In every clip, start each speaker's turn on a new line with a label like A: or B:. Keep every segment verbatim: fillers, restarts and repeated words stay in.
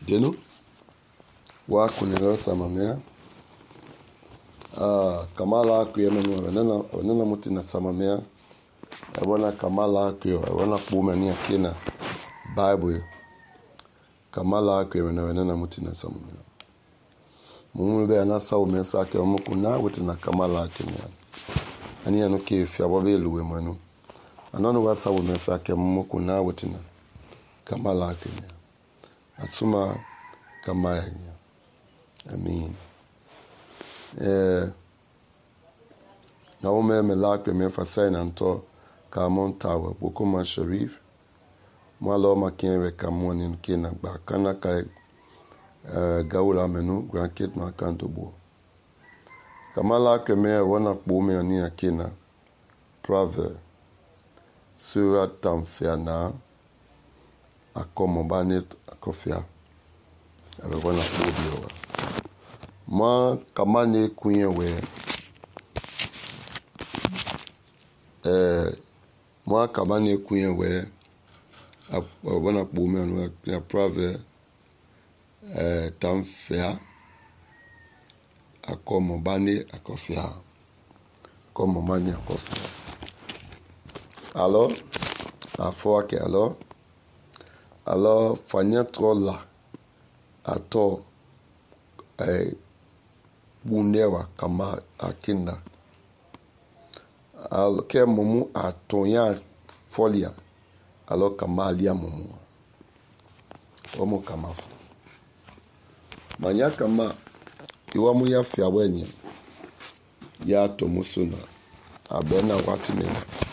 A: Denu wa kunelo samamea ah kamala kuyemenu wenena wenena mutina samamea ebona kamala kuyo ebona kpume ni akina bible kamala kuyemenu wenena mutina samamea mumu be na sawo mesa ke omuku na wutina kamala akina ani anu ke fi abobe luwe manu anano wa sawo mesa ke mumu na wutina kamala akina asuma kama amin eh na o me me la ke me fa sai na nto ka mon tawa bokoma sharif mo lo ma ken we ka mon ni ke na gba kana ka eh gaula menu grand kit ma kanto bo kama la ke me wona kpo me ni akina proverb sura tamfiana akomo banet akofia abe wona kpo bi o ma kama ne kunye we eh ma kama ne kunye we wona kpo me no ya proverb eh tamfia akomo bane akofia akomo mani akofia alors afo ke alors alors fanya trola ato eh bunewa kama akinda al ke mumu atonya folia alo kama alia mumu omo kama manya kama iwa mu ya fia wenye ya to musuna abena watine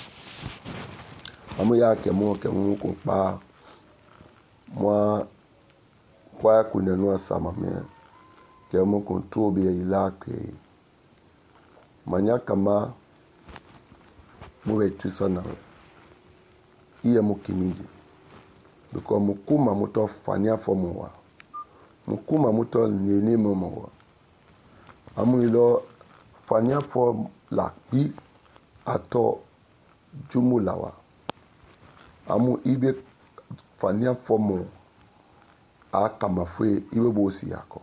A: amu ya ke mu ke mu ko pa moi kwa kunenua samamea ke mu ko tobi ilake manya kama muwe tusana iye mukiniji biko mukuma muto fanya fomuwa mukuma muto nini momowa amu ilo fanya fom la bi ato jumulawa amu ibe fanya fomu akama fwe iwe bosi yako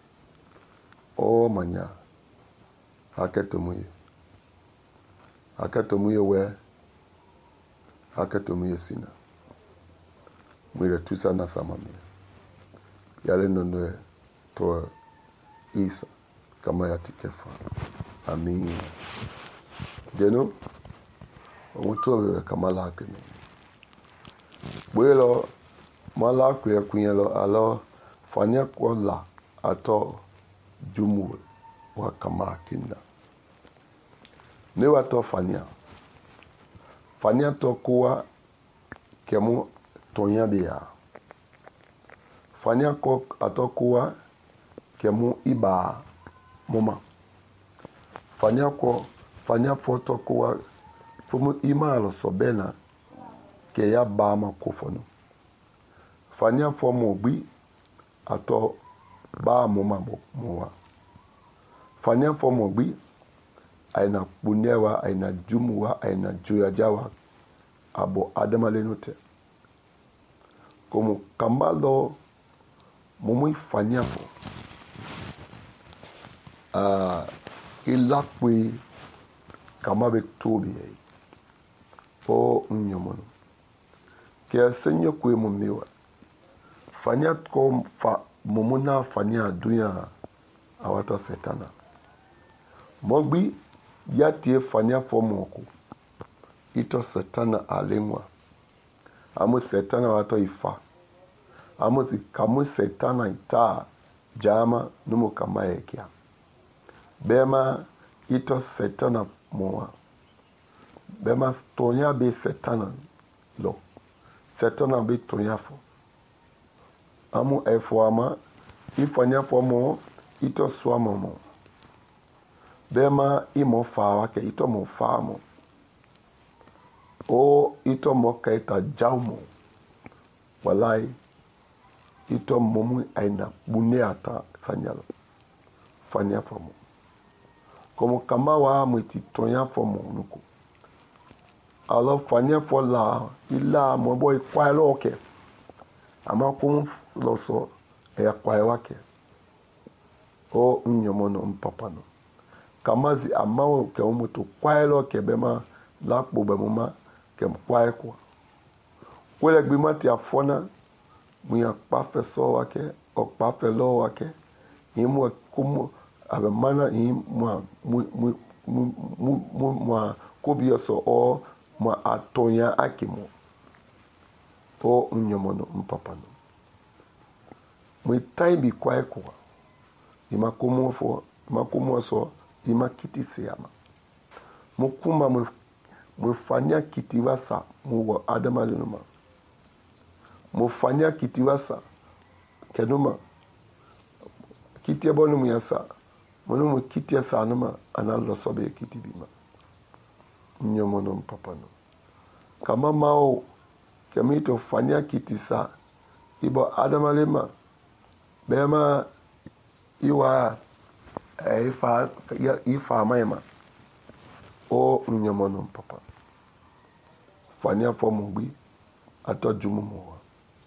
A: o manya haketo muye haketo muye we haketo muye sina mwire tusa na samami yale nono to isa kama ya tikefa amin deno omutobe kamala hakene bwelo mala kuya kunyelo alo fanya kwa la ato jumu wa kama kinda ne wato fanya fanya to kuwa kemu tonya bia fanya ko ato kuwa kemu iba moma fanya ko fanya foto kuwa fumu imalo sobena ke ya ba ma kofono fanya fomo gbi ato ba mo ma mo wa fanya fomo gbi aina bunewa aina jumuwa aina juyajawa abo adamale note como kamalo momo fanya fo ah ilakwe kama be tobi o nyomono ke senyo kwe mumiwa fanya ko fa mumuna fanya dunya awata setana mogbi yatie fanya fomoko ito setana alengwa amu setana wato ifa amu kamu setana ita jama numu kama ekia bema ito setana moa bema tonya be setana lo setana be tonya fo amu efo ama ifanya fomo ito swamo mo bema imo fawa ke ito mo famo o ito mo kaita jaumo walai ito momu aina buneata sanyalo fanya fomo como kama wa mwiti tonya fomo nuku alo fanya fola ila mo boy kwa loke ama kun loso ya kwae wake o nyomono mpapano kamazi amao ke umutu kwae lo ke bema lakbo bemuma ke kwae kwa wele gbima ti afona mu ya pafe so wake o pafe lo wake yimu kumu abe mana yim mu mu mu mu mu mu kobi so o mu atonya akimo o nyomono mpapano mu tai bi kwae kwa ima kumu fo ima kumu so ima kiti siyama mu kuma mu mu fanya kiti wasa mu wa adama lunuma mu fanya kiti wasa kenuma kiti abonu mu yasa mu mu kiti yasa numa analo sobe kiti bima nyomono mpapano kama mao kemito fanya kiti sa ibo adama lema bema iwa ifa ifa maima o nyomono papa fania fo mugbi ato jumu mo wa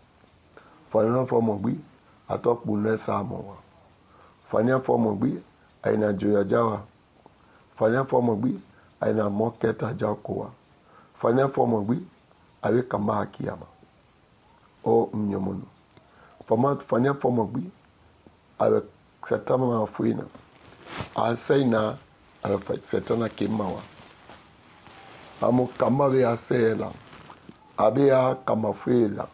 A: fania fo mugbi ato punu sa mo wa fania fo mugbi aina joya jawa fania fo mugbi aina moketa jakowa fania fo mugbi awe kama akiyama o nyomono fama fania fo mugbi awe setama mafuina asaina awe setana kimawa amu kama be asela abia kama fuila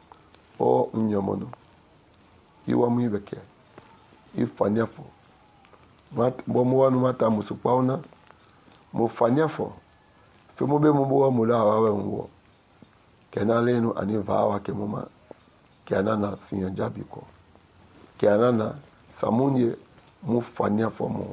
A: o nyomono iwa mwibeke ifanyafo mat bomo wanu mata musupauna mufanyafo femo be mbo mula wawe nwo kenalenu ani vawa kemuma kenana sinjabiko kenana samunye mufanyafo mo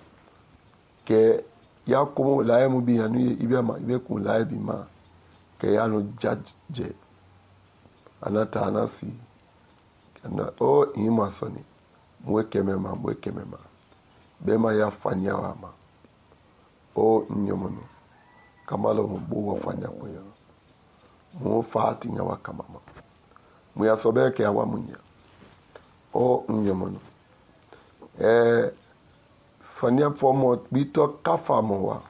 A: ke ya kumu laye mu bi anu ibe ma ibe ku laye bi ma ke ya no judge anata anasi kana o ima soni mweke mema mweke mema bema ya fanya wama o nyomono kamalo mbu wafanya kwa yo mu fati nya wakamama mu ya sobeke ya wamunya o nyomono eh fanya fomo bito kafa mowa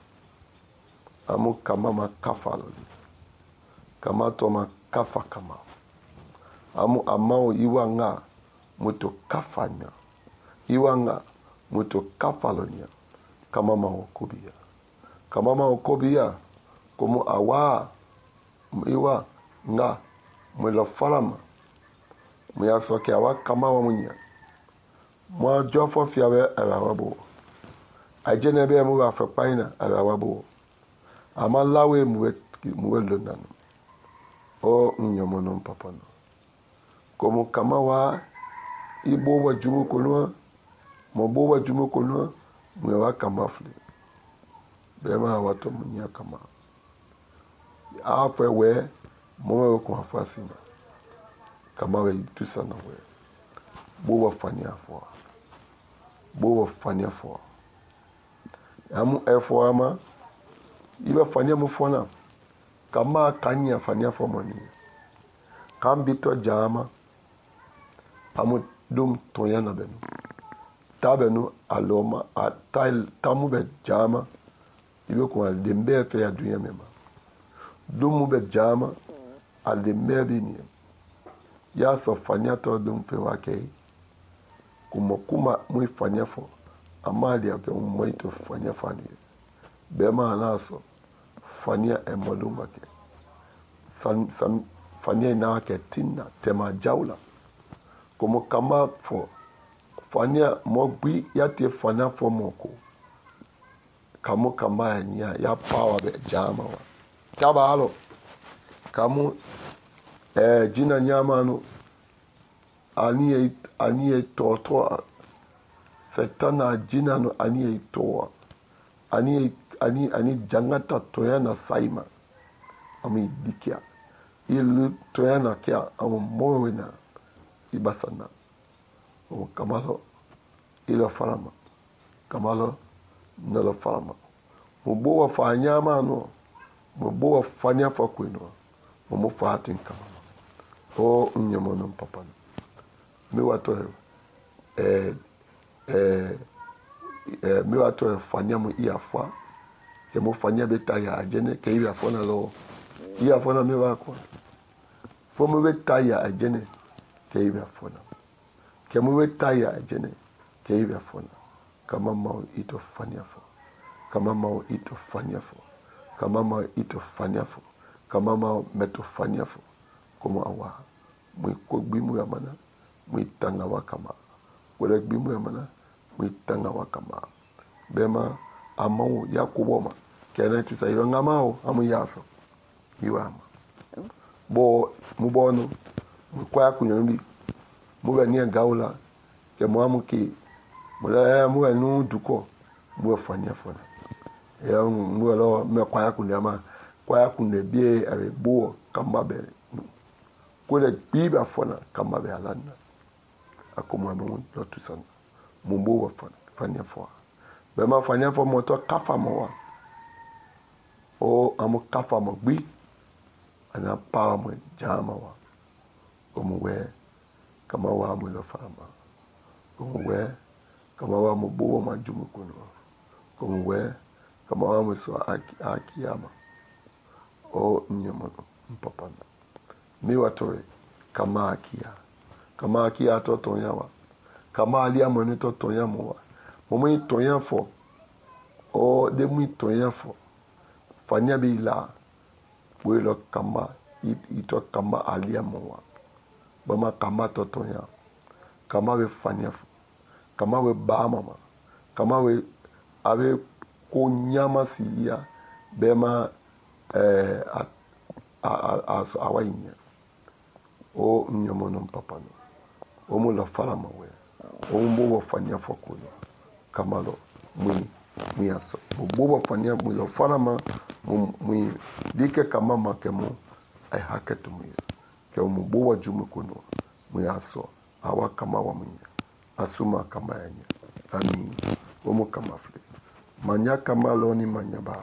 A: amu kamama kafa loli kama toma kafa kama amu amao iwanga muto kafanya iwanga muto kafa lonia kama maokobia kama maokobia komu awa iwa nga mwelo falama mwa soke awa kama wa munya mwa jofo fiawe awabo ajene be mu ba fapaina awabo amalawe muwe muwe lonano o nyomono mpapano komu kama wa ibo wa jumu kolwa mobo wa jumu kolwa mwe wa kama fle bema wato munya kama afwe we mwe ko afasina kama we tusana we bo wa fanya fo bo wa fanya fo amu efo ama iba fanya mu fona kama kanya fanya fo moni kambito jama amu dum toyana benu tabenu aloma atal tamu be jama ibe ko aldembe fe ya dunya mema dum be jama aldembe bini ya so fanya to dum fe wake kuma kuma mu fanya fo amali ya pe mu ito fanya fani bema naso fanya emolumba ke san san fanya na ke tinna tema jaula como kama fo fanya mogbi yate fanya fo moko kamu kama nya ya power be jama wa taba alo kamu eh jina nyama no ani ani toto setana jina no ani toa ani ani ani jangata toyana saima ami dikia ilu toyana kia amu moena ibasana o kamalo ilo farama kamalo nalo farama mubo wa fanya mano mubo wa fanya fa kwino mumo fatin kamalo o nyamono papa mi wato eh eh eh mi wato fanya mu iafa ke mo fanya beta ya ajene ke ibi afona lo iya afona mi wako fo mo beta ya ajene ke ibi afona ke mo beta ya ajene ke ibi afona kama mau ito fanya fo kama mau ito fanya fo kama mau ito fanya fo kama mau meto fanya fo como awa mu ko gbimu ya mana mu tanga wa kama wala gbimu ya mana mu tanga wa kama bema amau yakubo ma kena tu sai ngamao amu yaso iwama bo mu bono mu kwa kunyambi mu ba ni gaula ke mu amu ki mu la mu anu duko mu fanya fona ya mu lo me kwa kunyama kwa kunne bie abe bo kamba be ko le biba fona kamba be alana akomo amu lo tu san mu bo fona fanya fona be ma fanya fona mo to kafa mo wa o amu kafa mo gbi ana pa mo jama wa o mo we kama wa mo lo fama o mo we kama wa mo bo ma jumu kuno o mo we kama wa mo so aki akiyama o mnyama mpapana mi watore kama akia kama akia to tonyawa kama ali amoni to tonyamo wa mo mo tonya fo o de mu tonya fo fanya bila welo kama ito kama alia mowa bama kama totonya kama we fanya kama we ba mama kama we ave kunyama siya bema eh a awainya o nyomono mpapano o mula fala mawe o mbo fanya fokuno kama lo mwi miaso bobo fanya mulo farama mu dike kama makemo ai haketu mu ke mu bobo jumu kuno miaso awa kama wa munya asuma kama yanya ami omo kama fle manya kama loni manya ba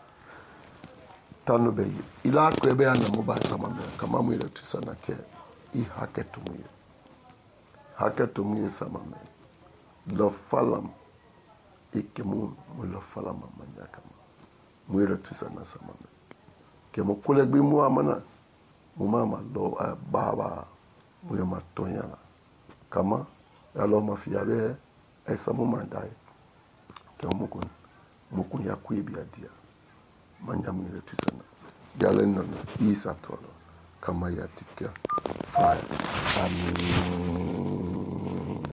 A: tano be ila kwebe ana muba kama me kama mu ile tusana ke I haketu mu haketu mu sama me lo falam ike mu mulo fala mamanya kama mwira tusana sama me ke mo kule gbi mu amana mu mama lo uh, baba mu yama tonyala kama alo mafia be esa mu mandai ke mu kun mu kun ya kwibi adia manya mwira tusana yale no isa tolo kama ya tikia amin.